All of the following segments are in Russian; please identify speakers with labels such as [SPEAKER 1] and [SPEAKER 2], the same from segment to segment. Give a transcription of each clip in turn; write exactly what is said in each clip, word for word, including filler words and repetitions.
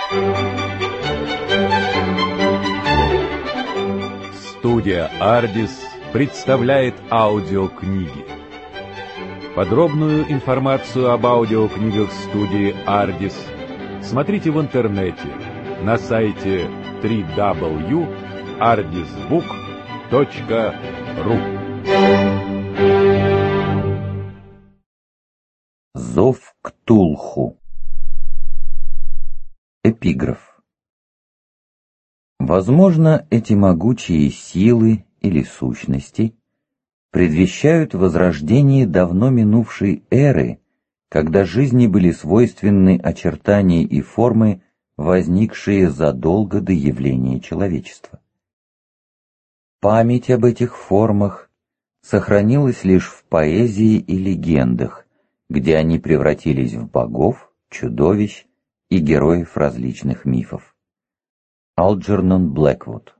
[SPEAKER 1] Студия «Ардис» представляет аудиокниги. Подробную информацию об аудиокнигах студии «Ардис» смотрите в интернете на сайте дабл ю дабл ю дабл ю точка ардис бук точка ру.
[SPEAKER 2] Зов Ктулху. Эпиграф. Возможно, эти могучие силы или сущности предвещают возрождение давно минувшей эры, когда жизни были свойственны очертания и формы, возникшие задолго до явления человечества. Память об этих формах сохранилась лишь в поэзии и легендах, где они превратились в богов, чудовищ и героев различных мифов. Алджернон Блэквуд.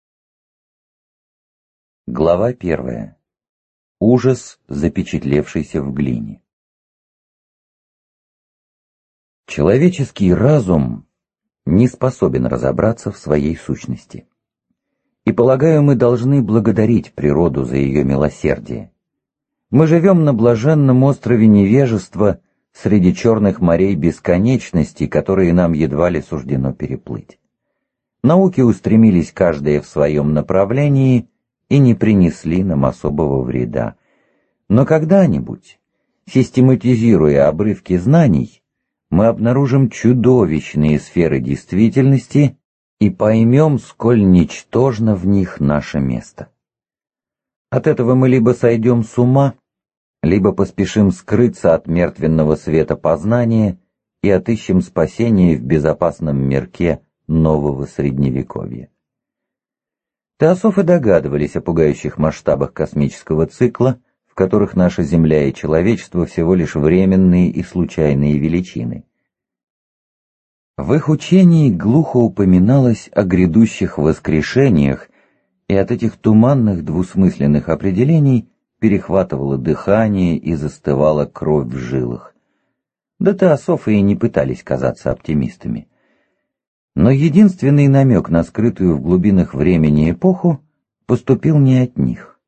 [SPEAKER 2] Глава первая. Ужас, запечатлевшийся в глине. Человеческий разум не способен разобраться в своей сущности. И, полагаю, мы должны благодарить природу за ее милосердие. Мы живем на блаженном острове невежества среди черных морей бесконечности, которые нам едва ли суждено переплыть. Науки устремились каждая в своем направлении и не принесли нам особого вреда. Но когда-нибудь, систематизируя обрывки знаний, мы обнаружим чудовищные сферы действительности и поймем, сколь ничтожно в них наше место. От этого мы либо сойдем с ума, либо поспешим скрыться от мертвенного света познания и отыщем спасение в безопасном мирке нового средневековья. Теософы догадывались о пугающих масштабах космического цикла, в которых наша Земля и человечество всего лишь временные и случайные величины. В их учении глухо упоминалось о грядущих воскрешениях, и от этих туманных двусмысленных определений перехватывало дыхание и застывала кровь в жилах. Да теософы и не пытались казаться оптимистами. Но единственный намек на скрытую в глубинах времени эпоху поступил не от них.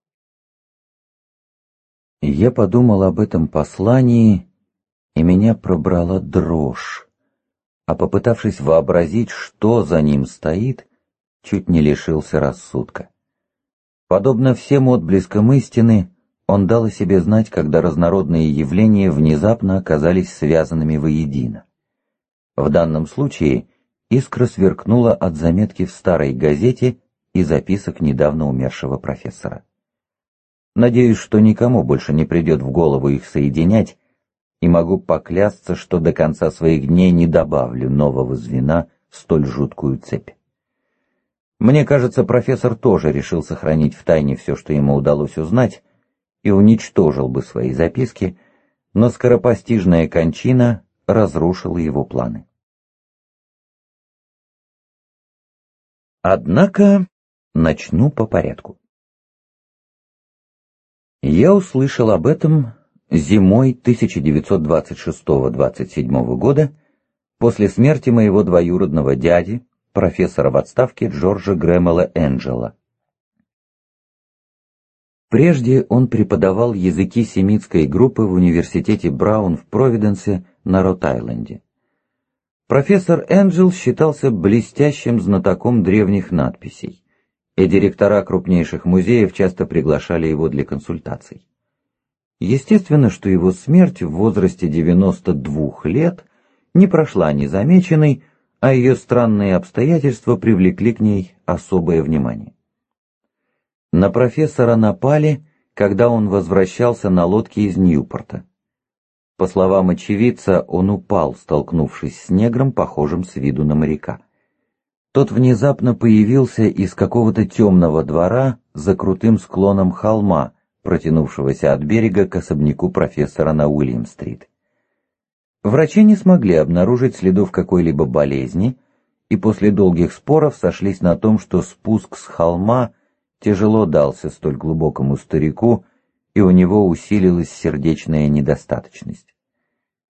[SPEAKER 2] Я подумал об этом послании, и меня пробрала дрожь, а попытавшись вообразить, что за ним стоит, чуть не лишился рассудка. Подобно всем отблескам истины, он дал о себе знать, когда разнородные явления внезапно оказались связанными воедино. В данном случае искра сверкнула от заметки в старой газете и записок недавно умершего профессора. Надеюсь, что никому больше не придет в голову их соединять, и могу поклясться, что до конца своих дней не добавлю нового звена в столь жуткую цепь. Мне кажется, профессор тоже решил сохранить в тайне все, что ему удалось узнать, и уничтожил бы свои записки, но скоропостижная кончина разрушила его планы. Однако начну по порядку. Я услышал об этом зимой тысяча девятьсот двадцать шестого — двадцать седьмого года, после смерти моего двоюродного дяди, профессора в отставке Джорджа Грэмела Энджела. Прежде он преподавал языки семитской группы в университете Браун в Провиденсе на Рот-Айленде. Профессор Энджел считался блестящим знатоком древних надписей, и директора крупнейших музеев часто приглашали его для консультаций. Естественно, что его смерть в возрасте девяноста двух лет не прошла незамеченной, а ее странные обстоятельства привлекли к ней особое внимание. На профессора напали, когда он возвращался на лодке из Ньюпорта. По словам очевидца, он упал, столкнувшись с негром, похожим с виду на моряка. Тот внезапно появился из какого-то темного двора за крутым склоном холма, протянувшегося от берега к особняку профессора на Уильям-стрит. Врачи не смогли обнаружить следов какой-либо болезни, и после долгих споров сошлись на том, что спуск с холма тяжело дался столь глубокому старику, и у него усилилась сердечная недостаточность.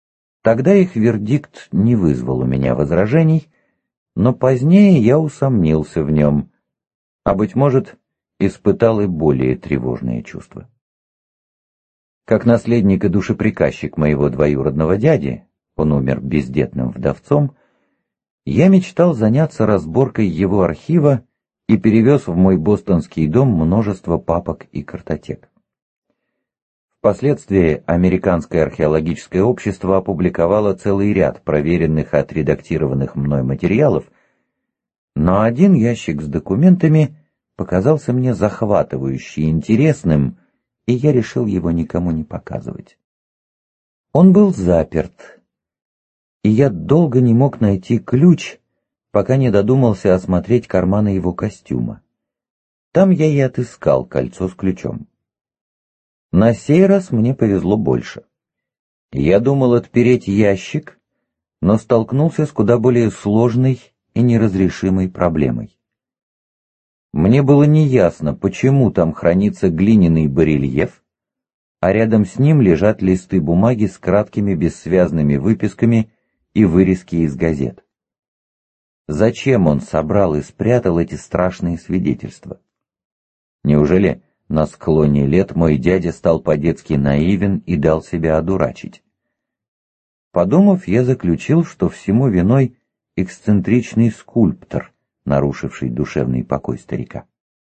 [SPEAKER 2] Тогда их вердикт не вызвал у меня возражений, но позднее я усомнился в нем, а, быть может, испытал и более тревожные чувства. Как наследник и душеприказчик моего двоюродного дяди, он умер бездетным вдовцом, я мечтал заняться разборкой его архива и перевез в мой бостонский дом множество папок и картотек. Впоследствии Американское археологическое общество опубликовало целый ряд проверенных и отредактированных мной материалов, но один ящик с документами показался мне захватывающе интересным, и я решил его никому не показывать. Он был заперт, и я долго не мог найти ключ, пока не додумался осмотреть карманы его костюма. Там я и отыскал кольцо с ключом. На сей раз мне повезло больше. Я думал отпереть ящик, но столкнулся с куда более сложной и неразрешимой проблемой. Мне было неясно, почему там хранится глиняный барельеф, а рядом с ним лежат листы бумаги с краткими бессвязными выписками и вырезки из газет. Зачем он собрал и спрятал эти страшные свидетельства? Неужели на склоне лет мой дядя стал по-детски наивен и дал себя одурачить? Подумав, я заключил, что всему виной эксцентричный скульптор, нарушивший душевный покой старика.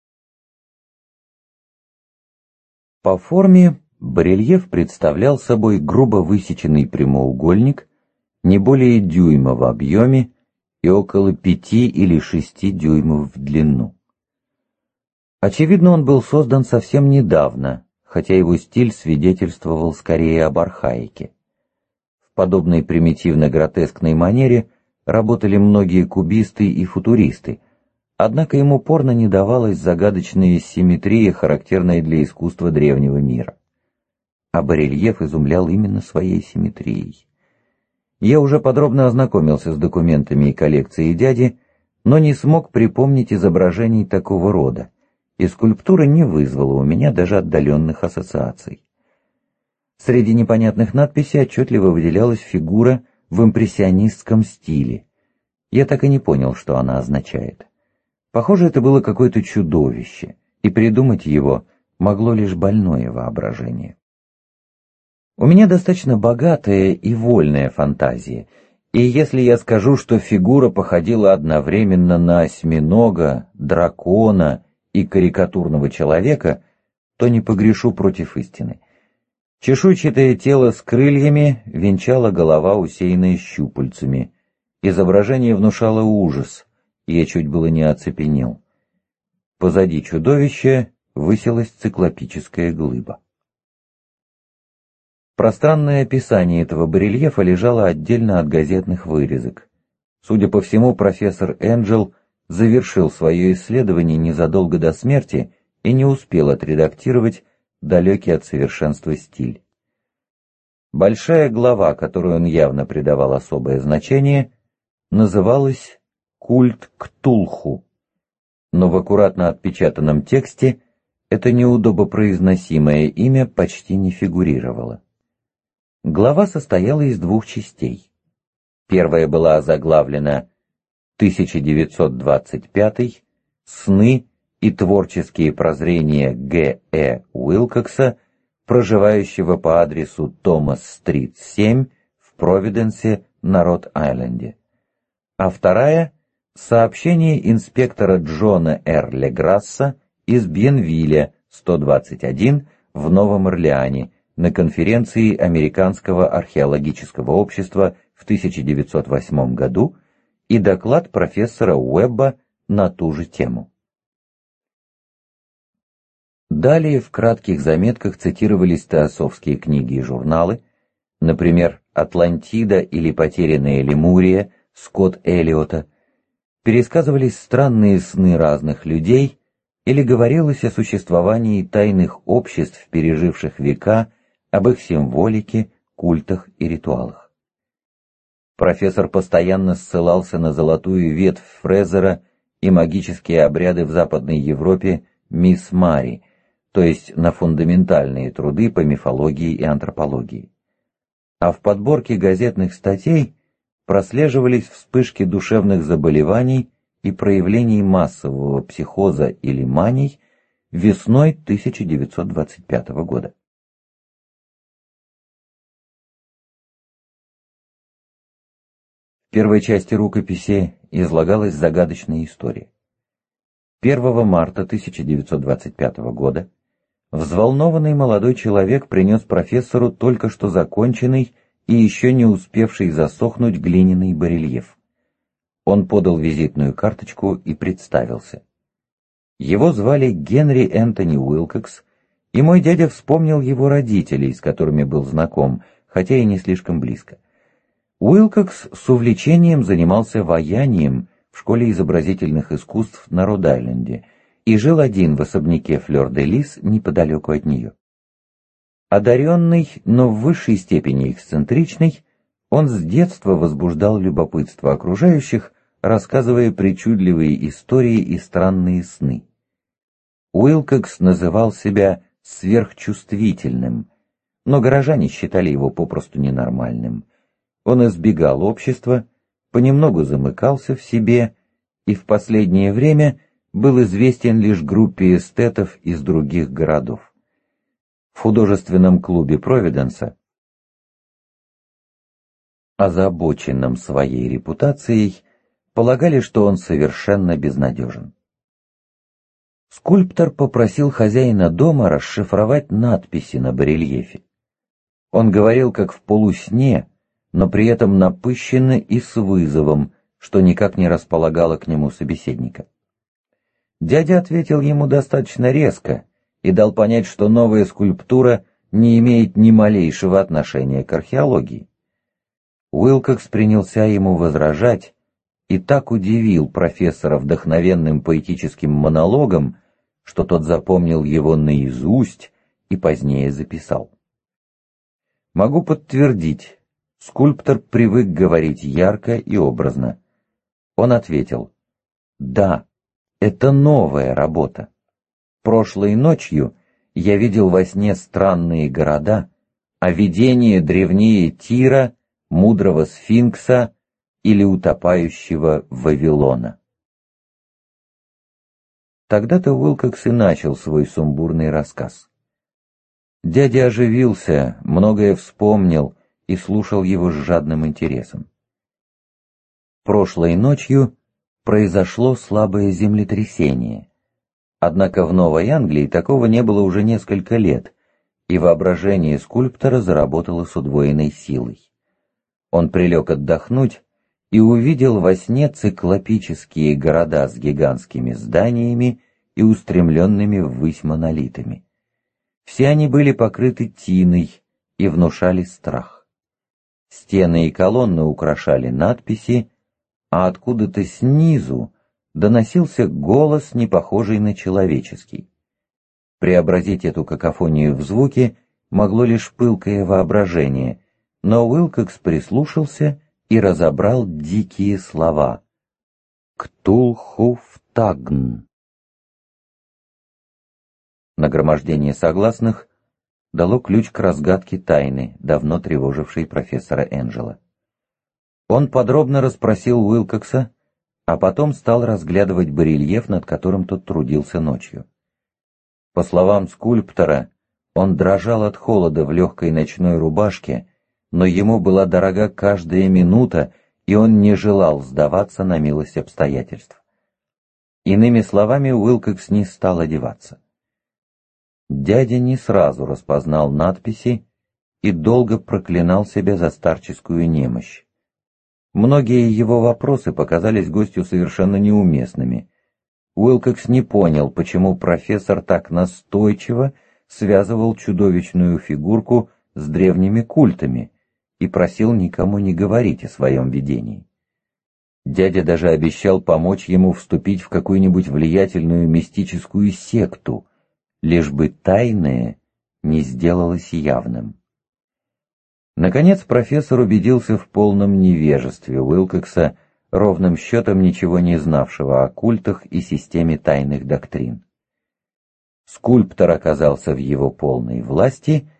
[SPEAKER 2] По форме барельеф представлял собой грубо высеченный прямоугольник, не более дюйма в объеме и около пяти или шести дюймов в длину. Очевидно, он был создан совсем недавно, хотя его стиль свидетельствовал скорее об архаике. В подобной примитивно-гротескной манере работали многие кубисты и футуристы, однако им упорно не давалась загадочная симметрия, характерная для искусства древнего мира. А барельеф изумлял именно своей симметрией. Я уже подробно ознакомился с документами и коллекцией дяди, но не смог припомнить изображений такого рода, и скульптура не вызвала у меня даже отдаленных ассоциаций. Среди непонятных надписей отчетливо выделялась фигура в импрессионистском стиле. Я так и не понял, что она означает. Похоже, это было какое-то чудовище, и придумать его могло лишь больное воображение. У меня достаточно богатая и вольная фантазия, и если я скажу, что фигура походила одновременно на осьминога, дракона и карикатурного человека, то не погрешу против истины. Чешуйчатое тело с крыльями венчала голова, усеянная щупальцами. Изображение внушало ужас, и я чуть было не оцепенел. Позади чудовища высилась циклопическая глыба. Пространное описание этого барельефа лежало отдельно от газетных вырезок. Судя по всему, профессор Энджел завершил свое исследование незадолго до смерти и не успел отредактировать далекий от совершенства стиль. Большая глава, которой он явно придавал особое значение, называлась «Культ Ктулху», но в аккуратно отпечатанном тексте это неудобопроизносимое имя почти не фигурировало. Глава состояла из двух частей. Первая была озаглавлена тысяча девятьсот двадцать пятый «Сны и творческие прозрения Г. Э. Уилкокса, проживающего по адресу Томас-стрит, семь, в Провиденсе на Род-Айленде», а вторая — «Сообщение инспектора Джона Р. Леграсса из Бьенвилля, сто двадцать один, в Новом Орлеане, на конференции Американского археологического общества в тысяча девятьсот восьмом году и доклад профессора Уэбба на ту же тему». Далее в кратких заметках цитировались теософские книги и журналы, например, «Атлантида» или «Потерянная Лемурия» Скотт Эллиота, пересказывались странные сны разных людей или говорилось о существовании тайных обществ, переживших века, об их символике, культах и ритуалах. Профессор постоянно ссылался на золотую ветвь Фрезера и магические обряды в Западной Европе мисс Мари, то есть на фундаментальные труды по мифологии и антропологии. а в подборке газетных статей прослеживались вспышки душевных заболеваний и проявлений массового психоза или маний весной тысяча девятьсот двадцать пятого года. В первой части рукописи излагалась загадочная история. первого марта тысяча девятьсот двадцать пятого года взволнованный молодой человек принес профессору только что законченный и еще не успевший засохнуть глиняный барельеф. Он подал визитную карточку и представился. Его звали Генри Энтони Уилкокс, и мой дядя вспомнил его родителей, с которыми был знаком, хотя и не слишком близко. Уилкокс с увлечением занимался ваянием в школе изобразительных искусств на Род-Айленде и жил один в особняке Флёр-де-Лис неподалеку от нее. Одаренный, но в высшей степени эксцентричный, он с детства возбуждал любопытство окружающих, рассказывая причудливые истории и странные сны. Уилкокс называл себя сверхчувствительным, но горожане считали его попросту ненормальным. Он избегал общества, понемногу замыкался в себе и в последнее время был известен лишь группе эстетов из других городов. В художественном клубе Провиденса, озабоченном своей репутацией, полагали, что он совершенно безнадежен. Скульптор попросил хозяина дома расшифровать надписи на барельефе. Он говорил как в полусне, но при этом напыщенно и с вызовом, что никак не располагало к нему собеседника. Дядя ответил ему достаточно резко и дал понять, что новая скульптура не имеет ни малейшего отношения к археологии. Уилкокс принялся ему возражать и так удивил профессора вдохновенным поэтическим монологом, что тот запомнил его наизусть и позднее записал. Могу подтвердить, скульптор привык говорить ярко и образно. Он ответил: «Да, это новая работа. Прошлой ночью я видел во сне странные города, а видение древнее Тира, мудрого сфинкса или утопающего Вавилона». Тогда-то Уилкокс и начал свой сумбурный рассказ. Дядя оживился, многое вспомнил и слушал его с жадным интересом. Прошлой ночью произошло слабое землетрясение. Однако в Новой Англии такого не было уже несколько лет, и воображение скульптора заработало с удвоенной силой. Он прилег отдохнуть и увидел во сне циклопические города с гигантскими зданиями и устремленными ввысь монолитами. Все они были покрыты тиной и внушали страх. Стены и колонны украшали надписи, а откуда-то снизу доносился голос, не похожий на человеческий. Преобразить эту какофонию в звуки могло лишь пылкое воображение, но Уилкокс прислушался и разобрал дикие слова. «Ктулхуфтагн». Нагромождение согласных дало ключ к разгадке тайны, давно тревожившей профессора Энджела. Он подробно расспросил Уилкокса, а потом стал разглядывать барельеф, над которым тот трудился ночью. По словам скульптора, он дрожал от холода в легкой ночной рубашке, но ему была дорога каждая минута, и он не желал сдаваться на милость обстоятельств. Иными словами, Уилкокс не стал одеваться. Дядя не сразу распознал надписи и долго проклинал себя за старческую немощь. Многие его вопросы показались гостю совершенно неуместными. Уилкокс не понял, почему профессор так настойчиво связывал чудовищную фигурку с древними культами и просил никому не говорить о своем видении. Дядя даже обещал помочь ему вступить в какую-нибудь влиятельную мистическую секту, лишь бы тайное не сделалось явным. Наконец профессор убедился в полном невежестве Уилкокса, ровным счетом ничего не знавшего о культах и системе тайных доктрин. Скульптор оказался в его полной власти,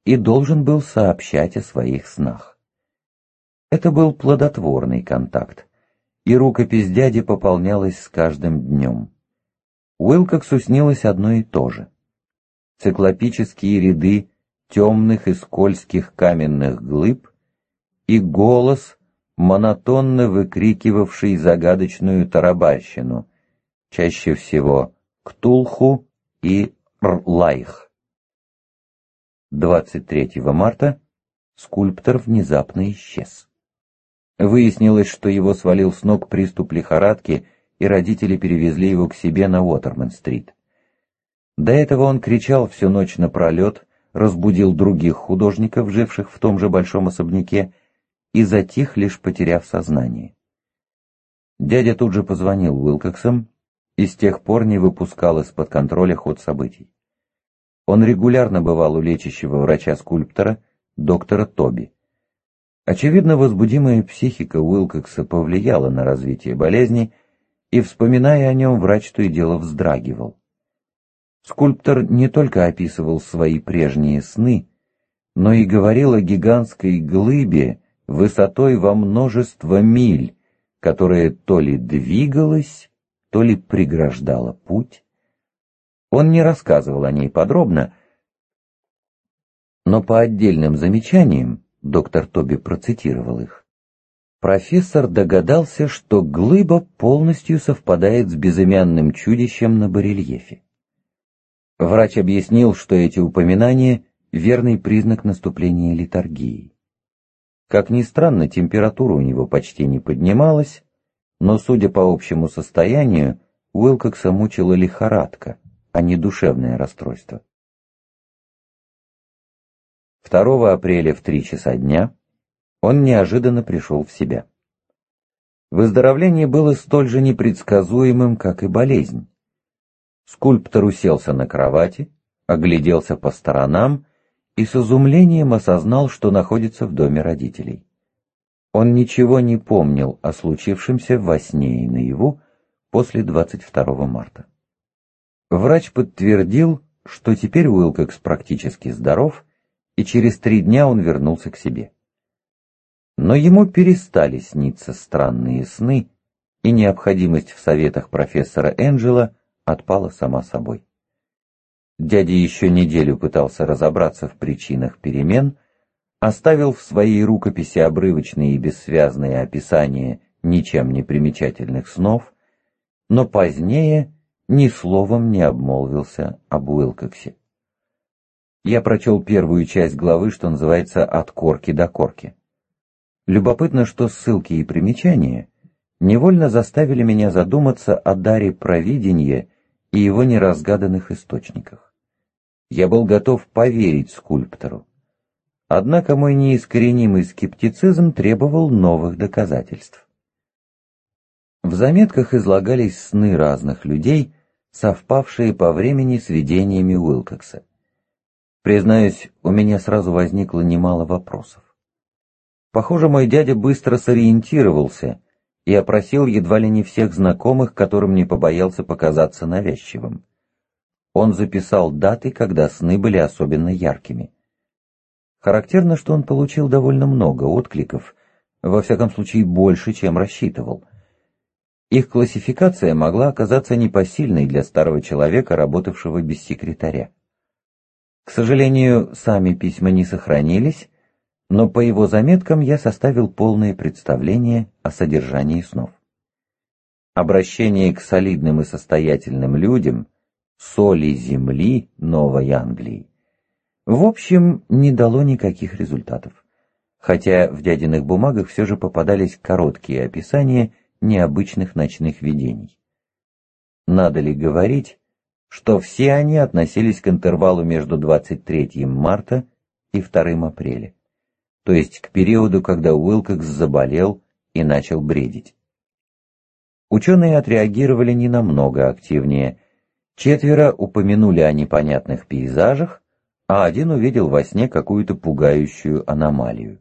[SPEAKER 2] и должен был сообщать о своих снах. Это был плодотворный контакт, и рукопись дяди пополнялась с каждым днем. Уилкоксу снилось одно и то же. Циклопические ряды темных и скользких каменных глыб и голос, монотонно выкрикивавший загадочную тарабарщину, чаще всего Ктулху и Рлайх. двадцать третьего марта скульптор внезапно исчез. Выяснилось, что его свалил с ног приступ лихорадки, и родители перевезли его к себе на Уотермен-стрит. До этого он кричал всю ночь напролет, разбудил других художников, живших в том же большом особняке, и затих, лишь потеряв сознание. Дядя тут же позвонил Уилкоксам и с тех пор не выпускал из-под контроля ход событий. Он регулярно бывал у лечащего врача-скульптора, доктора Тоби. Очевидно, возбудимая психика Уилкокса повлияла на развитие болезни, и, вспоминая о нем, врач то и дело вздрагивал. Скульптор не только описывал свои прежние сны, но и говорил о гигантской глыбе высотой во множество миль, которая то ли двигалась, то ли преграждала путь. Он не рассказывал о ней подробно, но по отдельным замечаниям, доктор Тоби процитировал их, профессор догадался, что глыба полностью совпадает с безымянным чудищем на барельефе. Врач объяснил, что эти упоминания — верный признак наступления литургии. Как ни странно, температура у него почти не поднималась, но, судя по общему состоянию, Уилкокса мучила лихорадка, а не душевное расстройство. второго апреля в три часа дня он неожиданно пришел в себя. Выздоровление было столь же непредсказуемым, как и болезнь. Скульптор уселся на кровати, огляделся по сторонам и с изумлением осознал, что находится в доме родителей. Он ничего не помнил о случившемся во сне и наяву после двадцать второго марта. Врач подтвердил, что теперь Уилкокс практически здоров, и через три дня он вернулся к себе. Но ему перестали сниться странные сны, и необходимость в советах профессора Энджела отпала сама собой. Дядя еще неделю пытался разобраться в причинах перемен, оставил в своей рукописи обрывочные и бессвязные описания ничем не примечательных снов, но позднее ни словом не обмолвился об Уилкоксе. Я прочел первую часть главы, что называется «От корки до корки». Любопытно, что ссылки и примечания невольно заставили меня задуматься о даре провидения и его неразгаданных источниках. Я был готов поверить скульптору. Однако мой неискоренимый скептицизм требовал новых доказательств. В заметках излагались сны разных людей, совпавшие по времени с видениями Уилкокса. Признаюсь, у меня сразу возникло немало вопросов. Похоже, мой дядя быстро сориентировался и опросил едва ли не всех знакомых, которым не побоялся показаться навязчивым. Он записал даты, когда сны были особенно яркими. Характерно, что он получил довольно много откликов, во всяком случае больше, чем рассчитывал. Их классификация могла оказаться непосильной для старого человека, работавшего без секретаря. К сожалению, сами письма не сохранились, но по его заметкам я составил полное представление о содержании снов. Обращение к солидным и состоятельным людям, соли земли Новой Англии, в общем, не дало никаких результатов, хотя в дядиных бумагах все же попадались короткие описания необычных ночных видений. Надо ли говорить, что все они относились к интервалу между двадцать третьим марта и вторым апреля, то есть к периоду, когда Уилкокс заболел и начал бредить. Ученые отреагировали не намного активнее. Четверо упомянули о непонятных пейзажах, а один увидел во сне какую-то пугающую аномалию.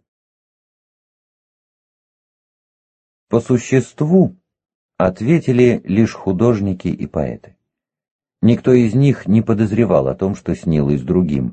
[SPEAKER 2] По существу ответили лишь художники и поэты. Никто из них не подозревал о том, что снилось другим,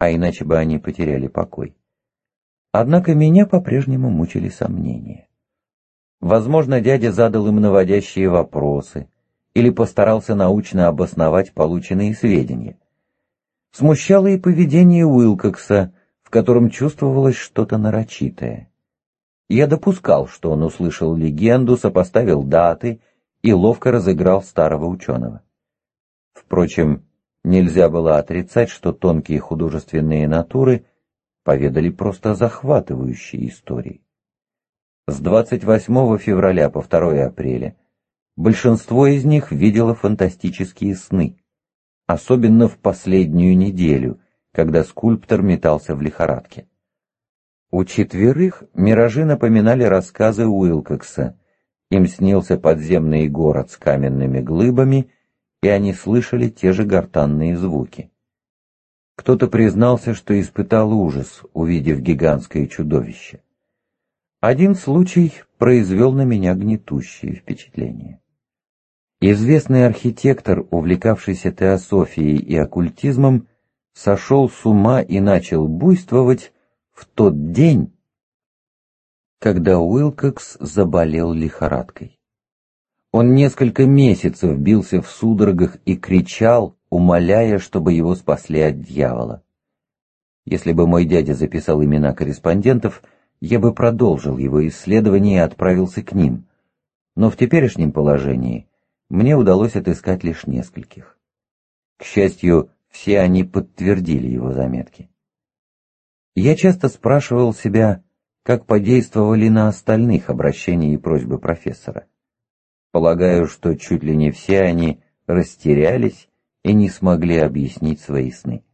[SPEAKER 2] а иначе бы они потеряли покой. Однако меня по-прежнему мучили сомнения. Возможно, дядя задал им наводящие вопросы или постарался научно обосновать полученные сведения. Смущало и поведение Уилкокса, в котором чувствовалось что-то нарочитое. Я допускал, что он услышал легенду, сопоставил даты и ловко разыграл старого ученого. Впрочем, нельзя было отрицать, что тонкие художественные натуры поведали просто захватывающие истории. С двадцать восьмого февраля по второе апреля большинство из них видело фантастические сны, особенно в последнюю неделю, когда скульптор метался в лихорадке. У четверых миражи напоминали рассказы Уилкокса. Им снился подземный город с каменными глыбами, и они слышали те же гортанные звуки. Кто-то признался, что испытал ужас, увидев гигантское чудовище. Один случай произвел на меня гнетущее впечатление. Известный архитектор, увлекавшийся теософией и оккультизмом, сошел с ума и начал буйствовать в тот день, когда Уилкокс заболел лихорадкой. Он несколько месяцев бился в судорогах и кричал, умоляя, чтобы его спасли от дьявола. Если бы мой дядя записал имена корреспондентов, я бы продолжил его исследование и отправился к ним, но в теперешнем положении мне удалось отыскать лишь нескольких. К счастью, все они подтвердили его заметки. Я часто спрашивал себя, как подействовали на остальных обращения и просьбы профессора. Полагаю, что чуть ли не все они растерялись и не смогли объяснить свои сны.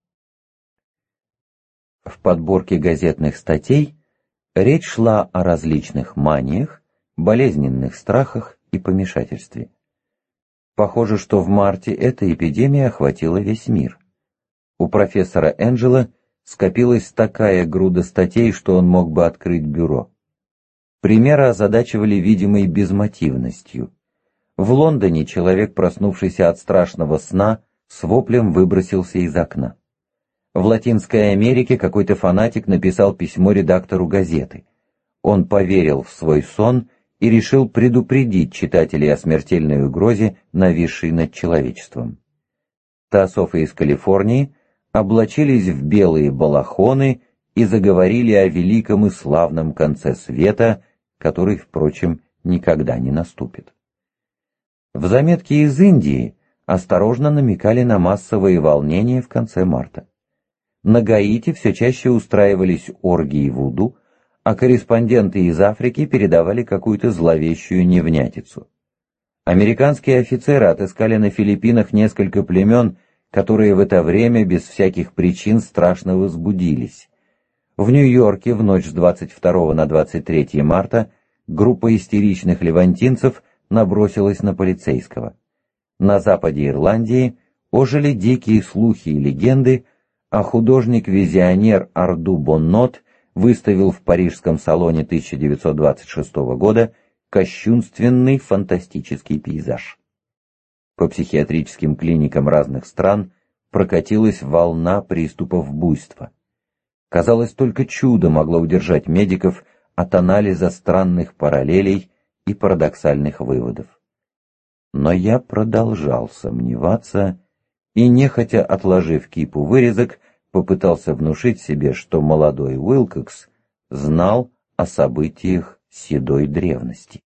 [SPEAKER 2] В подборке газетных статей речь шла о различных маниях, болезненных страхах и помешательстве. Похоже, что в марте эта эпидемия охватила весь мир. У профессора Энджела скопилась такая груда статей, что он мог бы открыть бюро. Примеры озадачивали видимой безмотивностью. В Лондоне человек, проснувшийся от страшного сна, с воплем выбросился из окна. В Латинской Америке какой-то фанатик написал письмо редактору газеты. Он поверил в свой сон и решил предупредить читателей о смертельной угрозе, нависшей над человечеством. Теософы из Калифорнии облачились в белые балахоны и заговорили о великом и славном конце света, который, впрочем, никогда не наступит. В заметке из Индии осторожно намекали на массовые волнения в конце марта. На Гаити все чаще устраивались оргии вуду, а корреспонденты из Африки передавали какую-то зловещую невнятицу. Американские офицеры отыскали на Филиппинах несколько племен, которые в это время без всяких причин страшно возбудились. В Нью-Йорке в ночь с двадцать второго на двадцать третье марта группа истеричных левантинцев набросилась на полицейского. На западе Ирландии ожили дикие слухи и легенды, а художник-визионер Арду Боннот выставил в парижском салоне тысяча девятьсот двадцать шестого года кощунственный фантастический пейзаж. По психиатрическим клиникам разных стран прокатилась волна приступов буйства. Казалось, только чудо могло удержать медиков от анализа странных параллелей и парадоксальных выводов. Но я продолжал сомневаться и, нехотя отложив кипу вырезок, попытался внушить себе, что молодой Уилкокс знал о событиях седой древности.